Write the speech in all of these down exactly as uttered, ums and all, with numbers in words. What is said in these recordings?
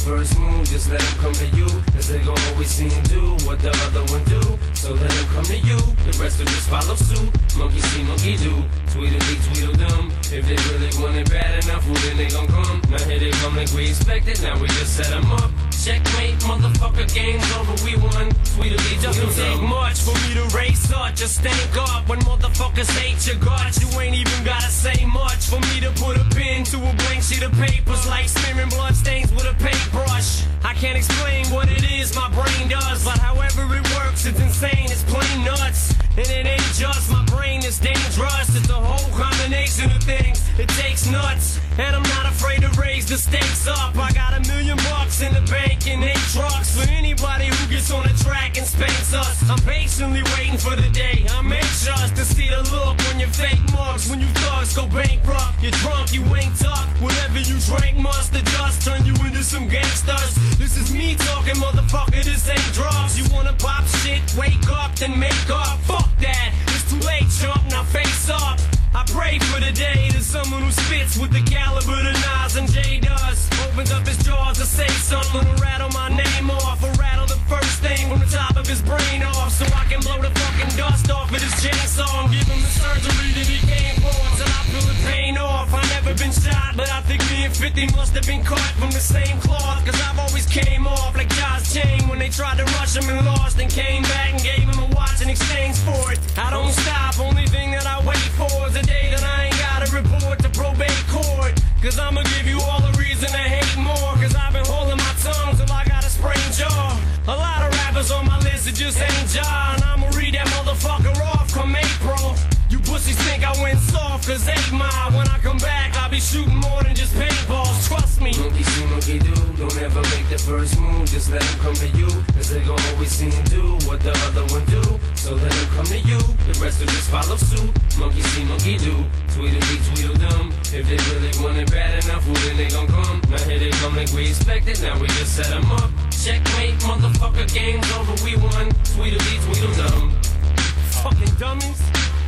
first move, just let them come to you. Cause they gon' always see and do what the other one do. So let them come to you, the rest will just follow suit. Monkey see, monkey do, Tweedledee, Tweedledum. If they really want it bad enough, well then they gon' come. Now here they come like we expected, now we just set them up. Checkmate, motherfucker, game's over, we won. Tweedledee, Tweedledum. Doesn't take much for me to race up, just stank up. When motherfuckers hate your guts, you ain't even gotta say much for me to put a pen to a blank sheet of papers, like smearing blood stains with a paintbrush. I can't explain what it is my brain does, but however it works, it's insane, it's plain nuts. And it ain't just my brain that's dangerous, it's a whole combination of things. It takes nuts, and I'm not afraid to raise the stakes up. I got a million bucks in the bank and eight trucks for anybody who gets on the track and spanks us. I'm patiently waiting for the day, I'm anxious to see the look on your fake mugs. When you thugs go bankrupt, you're drunk, you ain't tough. Whatever you drank must have just turned you into some gangsters. This is me talking, motherfucker, this ain't drugs. You wanna pop shit, wake up, then make up. Fuck that, it's too late, chump, now face up. I pray for the day that someone who spits with the caliber that Nas and Jay does opens up his jaws to say something to rattle my name off, or rattle the first thing from the top of his brain off, so I can blow the fucking dust off of this chainsaw and give him the surgery that he came for until I feel the pain off. I never been shot, but I think me and fifty must have been cut from the same cloth, cause I've always came off like Josh Chain when they tried to rush him and lost, and came back and gave him a watch in exchange for it. I don't stop, only thing that I wait for is the day that I ain't gotta report to probate court, cause I'ma give you all the reason to hate more, cause I've been holding my tongue till I got a sprained jaw. A lot of rappers on my list that just ain't jaw, and I'ma read that motherfucker off come April. You pussies think I went soft cause eight mile. When I come back I'll be shooting more than just paintballs, trust me. Monkey see, monkey do, don't ever make the first move, just let them come to you. Cause they gon' always see and do what the other one do. So let them come to you, the rest will just follow suit. Monkey see, monkey do, Tweedledee, Tweedledum. If they really want it bad enough, well then they gon' come. Now here they come like we expected, now we just set them up. Checkmate, motherfucker, game's over, we won. Tweedledee, Tweedledum. Fucking dummies,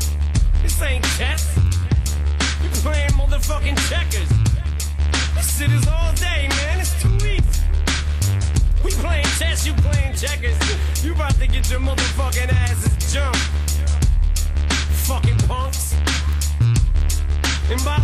this ain't chess. You playing motherfucking checkers. This shit is all day, man, it's too easy. We playing chess, you playing checkers. You about to get your motherfucking asses jumped. Fucking punks. And by